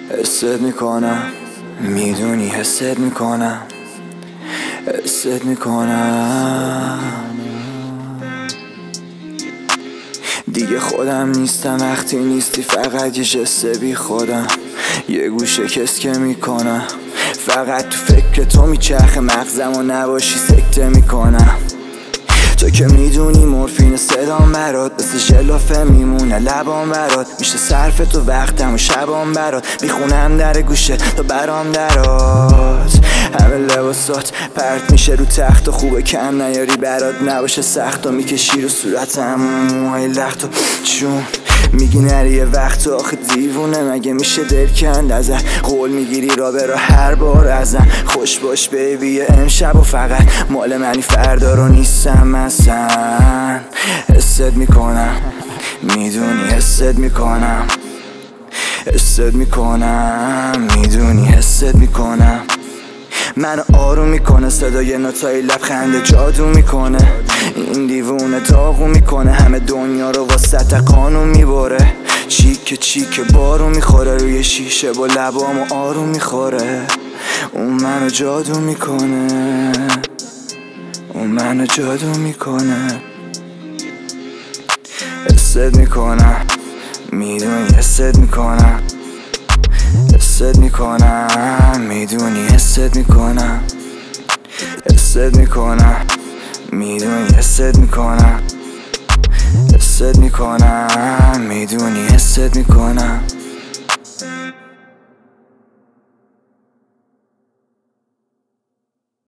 حست میکنم، میدونی حست میکنم، حست میکنم. دیگه خودم نیستم وقتی نیستی، فقط یه جست بی خودم، یه گوشه کس که میکنم، فقط تو فکر تو میچرخه مغزم و نباشی سکته میکنم. تو که میدونی مورفین صدام برات مثل ژلافه میمونه لبام برات، میشه صرف تو وقتم و شبام برات، میخونم در گوشه تا برام درات. همه لباسات پرت میشه رو تخت و خوبه کم نیاری برات نباشه سخت، و میکشی رو صورتم موهای لخت و چون میگی نری یه وقت آخه دیوونه مگه میشه دل کند ازت، قول میگیری را به را هر بار ازم، خوش باش بیبی امشب و فقط مال منی فردا رو نیستم اصلا. حست میکنم، میدونی حست میکنم، حست میکنم، میدونی حست میکنم. منو آروم میکنه صدای نوتای لبخند جادو میکنه، این دیوونه داغو میکنه همه دنیا رو واسط قانون میبره، چیکه چیکه بارو میخوره روی شیشه با لبامو آروم میخوره. اون منو جادو میکنه، اون منو جادو میکنه. حست میکنم، میدونی حست میکنم، حست میکنم، میدونی حست میکنم، حست میکنم، میدونی حست میکنم، حست میکنم، میدونی حست میکنم.